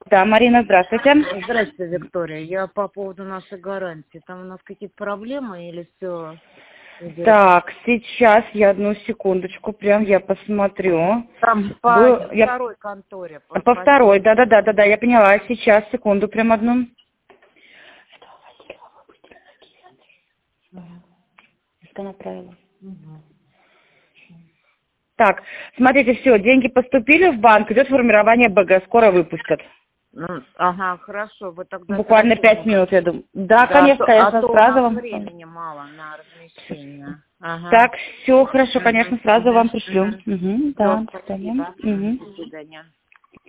Да, Марина, здравствуйте. Здравствуйте, Виктория. Я по поводу нашей гарантии. Там у нас какие-то проблемы или все идет? Так, сейчас я одну секундочку, прям я посмотрю. Там по второй конторе. По второй, да, я поняла. Сейчас, секунду, прям одну. Что направила? Так, смотрите, все, деньги поступили в банк, идет формирование БГ, скоро выпустят. Ну, ага, хорошо. Вы тогда Буквально 5 минут, я думаю. Да, конечно, то сразу у нас вам. времени мало на размещение. Ага. Так, все хорошо, конечно, сразу вам пришлю. Да, до Спасибо. свидания. До свидания.